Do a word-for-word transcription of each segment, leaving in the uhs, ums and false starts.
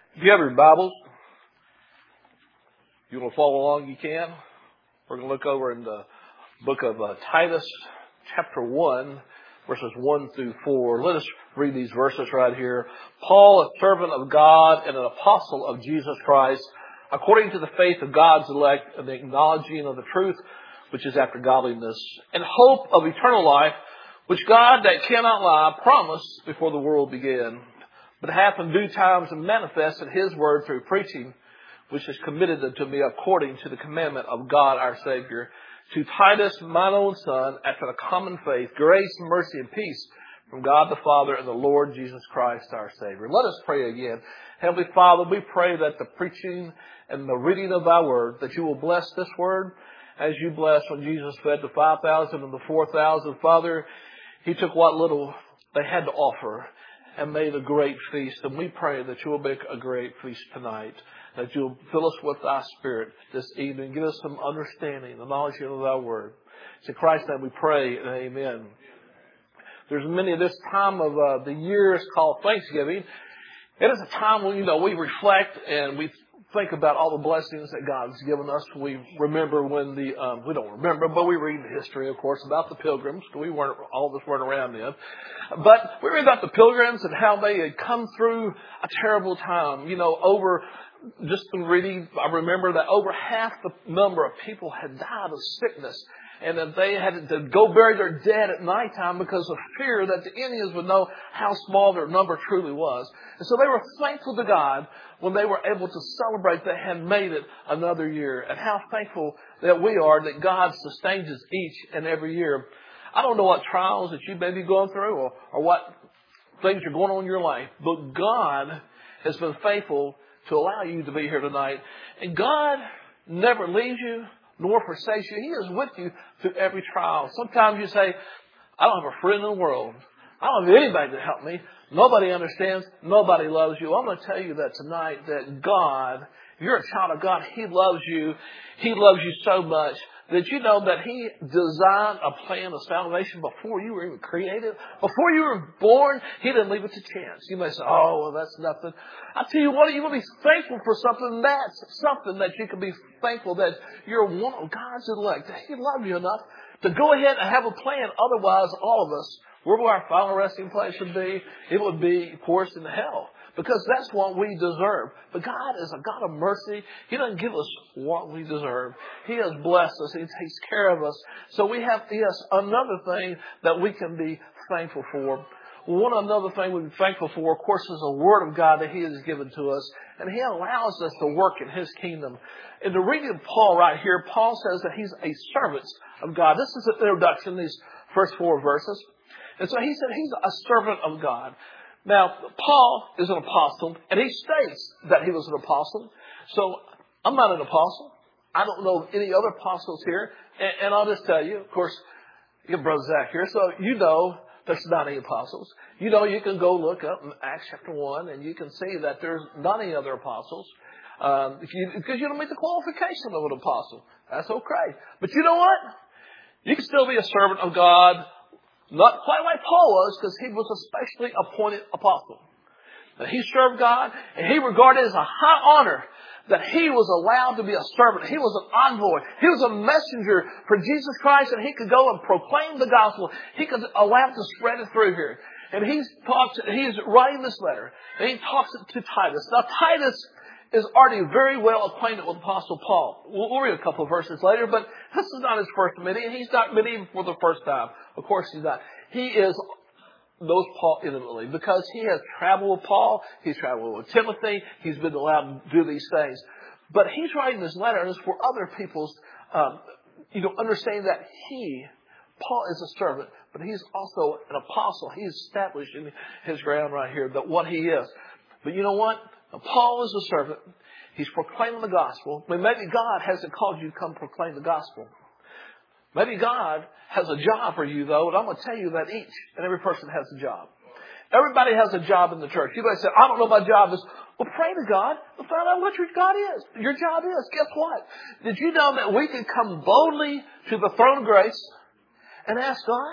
If you have your Bibles, if you want to follow along, you can. We're going to look over in the book of uh, Titus, chapter one, verses one through four. Let us read these verses right here. Paul, a servant of God and an apostle of Jesus Christ, according to the faith of God's elect and the acknowledging of the truth, which is after godliness, and hope of eternal life, which God that cannot lie promised before the world began, but hath in due times manifested his word through preaching, which is committed unto me according to the commandment of God our Savior. To Titus, mine own son, after the common faith, grace, mercy, and peace from God the Father and the Lord Jesus Christ our Savior. Let us pray again. Heavenly Father, we pray that the preaching and the reading of thy word, that you will bless this word as you blessed when Jesus fed the five thousand and the four thousand. Father, he took what little they had to offer and made a great feast. And we pray that you will make a great feast tonight, that you'll fill us with thy Spirit this evening. Give us some understanding, the knowledge of thy word. It's in Christ's name we pray, and amen. There's many of this time of uh, the year is called Thanksgiving. It is a time when, you know, we reflect and we think about all the blessings that God's given us. We remember when the, um, we don't remember, but we read the history, of course, about the pilgrims. We weren't, all of us weren't around then. But we read about the pilgrims and how they had come through a terrible time. You know, over, just in reading, I remember that over half the number of people had died of sickness, and that they had to go bury their dead at nighttime because of fear that the Indians would know how small their number truly was. And so they were thankful to God when they were able to celebrate they had made it another year. And how thankful that we are that God sustains us each and every year. I don't know what trials that you may be going through or, or what things are going on in your life, but God has been faithful to allow you to be here tonight. And God never leaves you nor forsakes you. He is with you through every trial. Sometimes you say, I don't have a friend in the world. I don't have anybody to help me. Nobody understands. Nobody loves you. I'm going to tell you that tonight that God, if you're a child of God, He loves you. He loves you so much that you know that He designed a plan of salvation before you were even created. Before you were born, He didn't leave it to chance. You may say, oh, well, that's nothing. I tell you what, you will be thankful for something. That's something that you can be thankful that you're one of God's elect. That He loved you enough to go ahead and have a plan. Otherwise, all of us, where will our final resting place would be? It would be, of course, in hell. Because that's what we deserve. But God is a God of mercy. He doesn't give us what we deserve. He has blessed us. He takes care of us. So we have, yes, another thing that we can be thankful for. One another thing we're thankful for, of course, is the Word of God that He has given to us. And He allows us to work in His kingdom. In the reading of Paul right here, Paul says that he's a servant of God. This is an introduction, these first four verses. And so he said he's a servant of God. Now, Paul is an apostle, and he states that he was an apostle. So, I'm not an apostle. I don't know any other apostles here. And, and I'll just tell you, of course, you have Brother Zach here, so you know there's not any apostles. You know, you can go look up in Acts chapter one, and you can see that there's not any other apostles. Um, if you, because you don't meet the qualification of an apostle. That's okay. But you know what? You can still be a servant of God. Not quite like Paul was, because he was a specially appointed apostle. That he served God, and he regarded it as a high honor that he was allowed to be a servant. He was an envoy. He was a messenger for Jesus Christ, and he could go and proclaim the gospel. He could allow it to spread it through here. And he's talks, he's writing this letter, and he talks it to Titus. Now, Titus is already very well acquainted with Apostle Paul. We'll, we'll read a couple of verses later, but this is not his first meeting, and he's not meeting for the first time. Of course he's not. He is knows Paul intimately because he has traveled with Paul. He's traveled with Timothy. He's been allowed to do these things. But he's writing this letter, and it's for other people's, um, you know, understanding that he, Paul, is a servant, but he's also an apostle. He's establishing his ground right here, that what he is. But you know what? Paul is a servant. He's proclaiming the gospel. I mean, maybe God hasn't called you to come proclaim the gospel. Maybe God has a job for you, though, and I'm going to tell you that each and every person has a job. Everybody has a job in the church. You might say, I don't know what my job is. Well, pray to God and find out what your God is. Your job is. Guess what? Did you know that we can come boldly to the throne of grace and ask God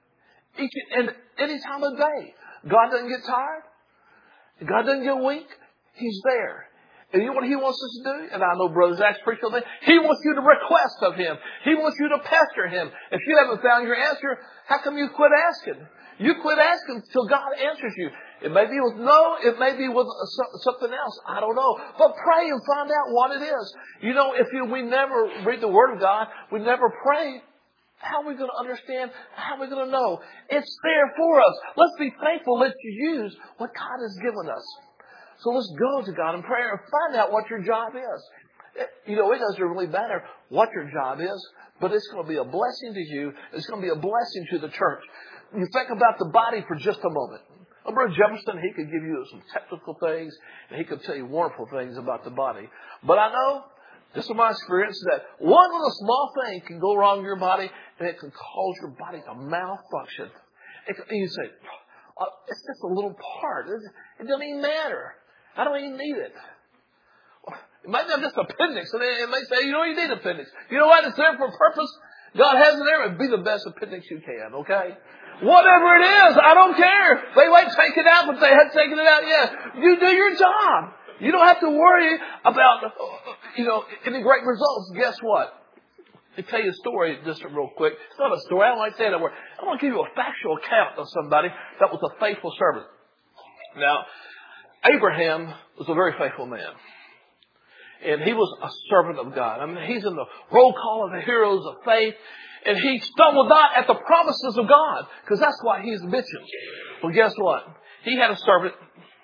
each and any time of day? God doesn't get tired. God doesn't get weak. He's there. And you know what He wants us to do? And I know Brother Zach's preached on that. He wants you to request of Him. He wants you to pester Him. If you haven't found your answer, how come you quit asking? You quit asking until God answers you. It may be with no, it may be with something else. I don't know. But pray and find out what it is. You know, if you, we never read the Word of God, we never pray, how are we going to understand? How are we going to know? It's there for us. Let's be thankful. Let's use what God has given us. So let's go to God in prayer and find out what your job is. You know, it doesn't really matter what your job is, but it's going to be a blessing to you. It's going to be a blessing to the church. You think about the body for just a moment. Brother Jefferson, he could give you some technical things, and he could tell you wonderful things about the body. But I know, this is my experience, that one little small thing can go wrong in your body, and it can cause your body to malfunction. It can, and you say, oh, it's just a little part. It doesn't even matter. I don't even need it. It might not just appendix. And it may say, you know, you need appendix. You know what? It's there for a purpose. God has it there. And be the best appendix you can, okay? Whatever it is, I don't care. They might take it out, but they haven't taken it out yet. You do your job. You don't have to worry about, you know, any great results. Guess what? Let me tell you a story just real quick. It's not a story. I don't like saying that word. I want to give you a factual account of somebody that was a faithful servant. Now, Abraham was a very faithful man. And he was a servant of God. I mean, he's in the roll call of the heroes of faith. And he stumbled not at the promises of God. Because that's why he's mentioned. Well, guess what? He had a servant.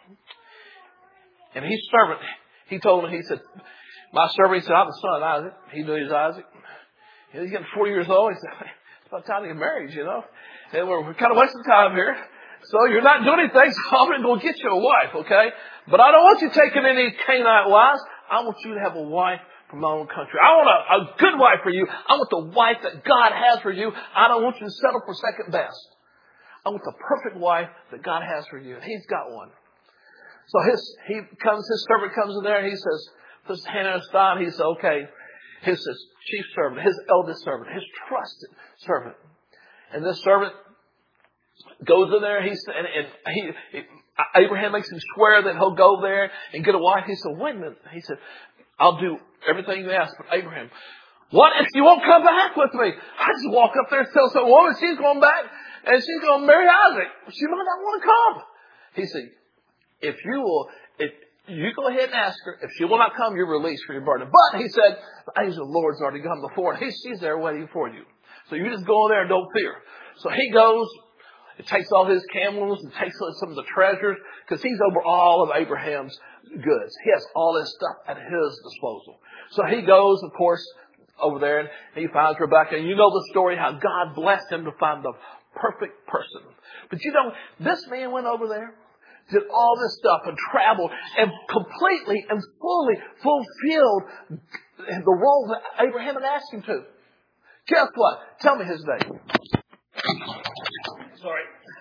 And his servant, he told him, he said, my servant, he said, I'm the son of Isaac. He knew he was Isaac. And he's getting forty years old. He said, it's about time to get married, you know. And we're, we're kind of wasting time here. So you're not doing anything, so I'm going to go get you a wife, okay? But I don't want you taking any Canaanite wives. I want you to have a wife from my own country. I want a, a good wife for you. I want the wife that God has for you. I don't want you to settle for second best. I want the perfect wife that God has for you. And he's got one. So his, he comes, his servant comes in there and he says, puts his hand on his thigh and he says, okay, his, his chief servant, his eldest servant, his trusted servant. And this servant goes in there, he's, and, and he, he, Abraham makes him swear that he'll go there and get a wife. He said, wait a minute. He said, I'll do everything you ask. But Abraham, what if you won't come back with me? I just walk up there and tell some woman she's going back and she's going to marry Isaac. She might not want to come. He said, if you will, if you go ahead and ask her, if she will not come, you're released from your burden. But he said, the angel of the Lord's already gone before and he, she's there waiting for you. So you just go in there and don't fear. So he goes. It takes all his camels and takes some of the treasures because he's over all of Abraham's goods. He has all his stuff at his disposal. So he goes, of course, over there and he finds Rebekah. And you know the story how God blessed him to find the perfect person. But you know, this man went over there, did all this stuff and traveled and completely and fully fulfilled the role that Abraham had asked him to. Guess what? Tell me his name. Sorry.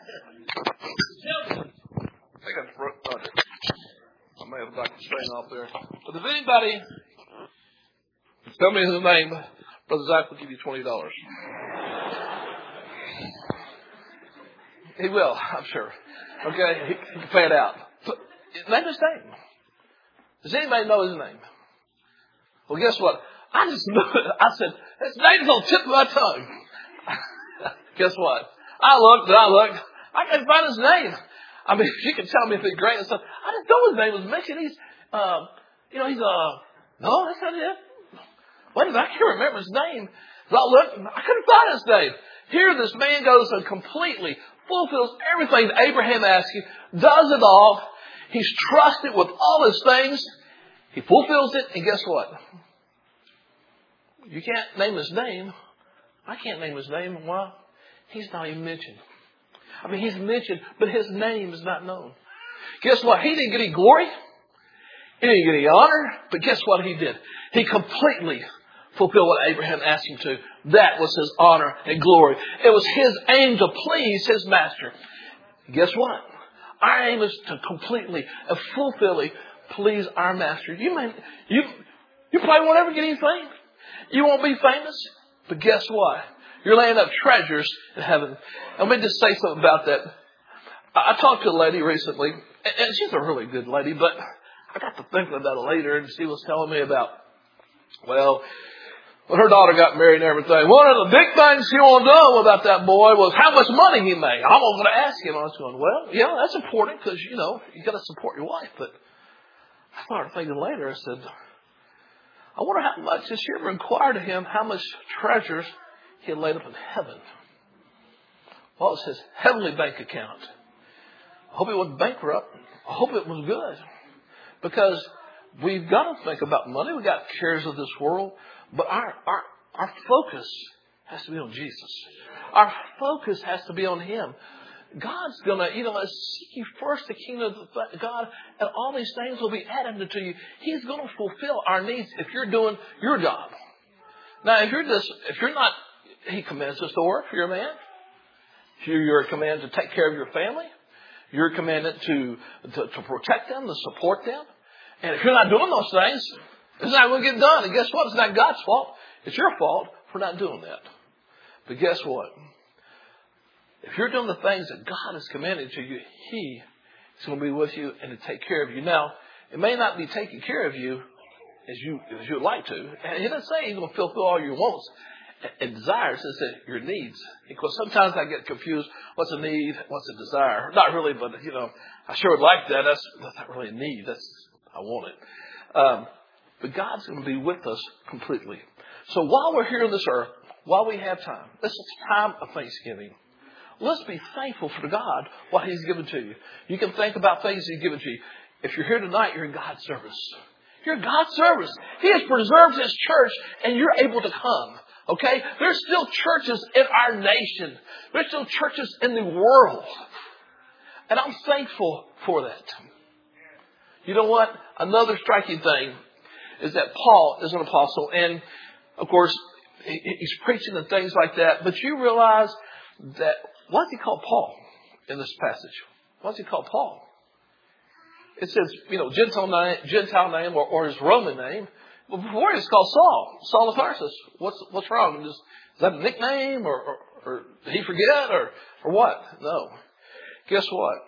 I think I broke it. I may have got the strain off there. But if anybody can tell me his name, Brother Zach will give you twenty dollars. He will, I'm sure. Okay? He, he can pay it out. But name his name. Does anybody know his name? Well, guess what? I just knew it. I said, his name's on the tip of my tongue. Guess what? I looked and I looked. I can't find his name. I mean, you can tell me if it's great and stuff. I didn't know his name was mentioned. He's, um, you know, he's, uh, no, that's not it. Wait a minute, I can't remember his name. So I looked, I couldn't find his name. Here this man goes and completely fulfills everything that Abraham asked him, does it all. He's trusted with all his things. He fulfills it, and guess what? You can't name his name. I can't name his name. Why? He's not even mentioned. I mean, he's mentioned, but his name is not known. Guess what? He didn't get any glory. He didn't get any honor. But guess what he did? He completely fulfilled what Abraham asked him to. That was his honor and glory. It was his aim to please his master. Guess what? Our aim is to completely and fulfilling please our master. You may, you, you probably won't ever get any fame. You won't be famous. But guess what? You're laying up treasures in heaven. And let me just say something about that. I talked to a lady recently, and she's a really good lady, but I got to thinking about it later, and she was telling me about, well, when her daughter got married and everything, one of the big things she wanted to know about that boy was how much money he made. I was going to ask him. I was going, well, yeah, that's important because, you know, you got to support your wife. But I started thinking later, I said, I wonder how much, did she ever inquire to him how much treasures he had laid up in heaven? What was his heavenly bank account? I hope it wasn't bankrupt. I hope it was good. Because we've got to think about money. We've got cares of this world. But our, our, our focus has to be on Jesus. Our focus has to be on Him. God's going to, you know, seek you first the kingdom of God, and all these things will be added to you. He's going to fulfill our needs if you're doing your job. Now, if you're just, if you're not, He commands us to work for your man. You're commanded to take care of your family. You're commanded to, to, to protect them, to support them. And if you're not doing those things, it's not going to get done. And guess what? It's not God's fault. It's your fault for not doing that. But guess what? If you're doing the things that God has commanded to you, He is going to be with you and to take care of you. Now, it may not be taking care of you as you as you'd like to. And He doesn't say He's going to fulfill all your wants and desires. It says your needs. Because sometimes I get confused. What's a need? What's a desire? Not really, but, you know, I sure would like that. That's, that's not really a need. That's I want it. Um, But God's going to be with us completely. So while we're here on this earth, while we have time, this is time of Thanksgiving. Let's be thankful for God, what He's given to you. You can think about things He's given to you. If you're here tonight, you're in God's service. You're in God's service. He has preserved His church, and you're able to come. Okay? There's still churches in our nation. There's still churches in the world. And I'm thankful for that. You know what? Another striking thing is that Paul is an apostle. And, of course, he's preaching and things like that. But you realize that, why is he called Paul in this passage? Why is he called Paul? It says, you know, Gentile name, Gentile name or, or his Roman name. But before he was called Saul, Saul of Tarsus. What's what's wrong? Is, is that a nickname? Or, or, or did he forget? Or, or what? No. Guess what?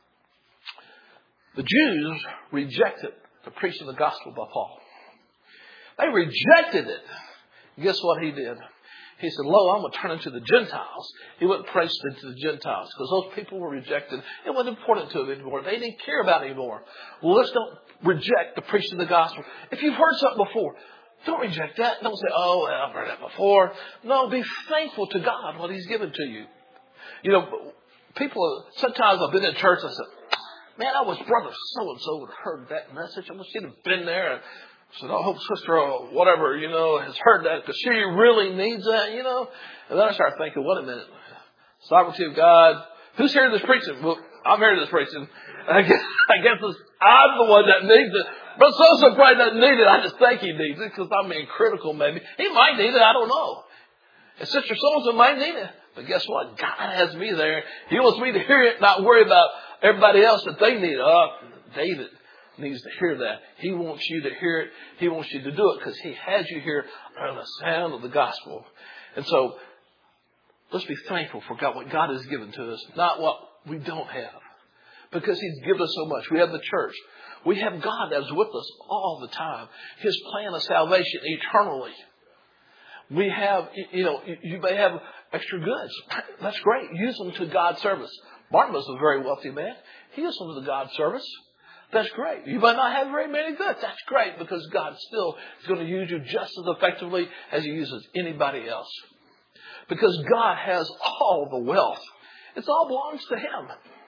The Jews rejected the preaching of the gospel by Paul. They rejected it. Guess what he did? He said, lo, I'm going to turn into the Gentiles. He went and preached into the Gentiles because those people were rejected. It wasn't important to them anymore. They didn't care about it anymore. Well, let's don't reject the preaching of the gospel. If you've heard something before, don't reject that. Don't say, oh, well, I've heard that before. No, be thankful to God what He's given to you. You know, people, sometimes I've been in church and I said, man, I wish brother so-and-so would have heard that message. I wish he'd have been there. And I said, I hope sister or whatever, you know, has heard that because she really needs that, you know. And then I started thinking, wait a minute. Sovereignty of God. Who's hearing this preaching? Well, I'm hearing this preaching. I guess, I guess it's, I'm the one that needs it. But so-so probably doesn't need it. I just think he needs it because I'm being critical maybe. He might need it. I don't know. And sister so-and-so might need it. But guess what? God has me there. He wants me to hear it, not worry about everybody else that they need. Oh, David needs to hear that. He wants you to hear it. He wants you to do it because He has you here on the sound of the gospel. And so let's be thankful for God, what God has given to us, not what we don't have. Because He's given us so much. We have the church. We have God that's with us all the time. His plan of salvation eternally. We have, you know, you may have extra goods. That's great. Use them to God's service. Barnabas was a very wealthy man. He used them to God's service. That's great. You might not have very many goods. That's great because God still is going to use you just as effectively as He uses anybody else. Because God has all the wealth. It all belongs to Him.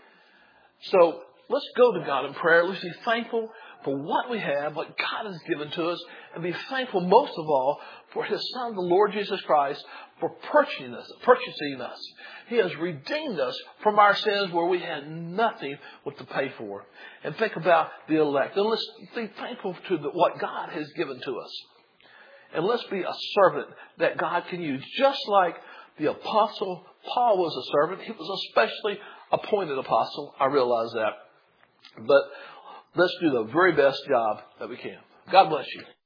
So let's go to God in prayer. Let's be thankful for what we have, what God has given to us, and be thankful most of all for His Son, the Lord Jesus Christ, for purchasing us. Purchasing us. He has redeemed us from our sins where we had nothing what to pay for. And think about the elect. And let's be thankful to the, what God has given to us. And let's be a servant that God can use. Just like the apostle Paul was a servant. He was a specially appointed apostle. I realize that. But let's do the very best job that we can. God bless you.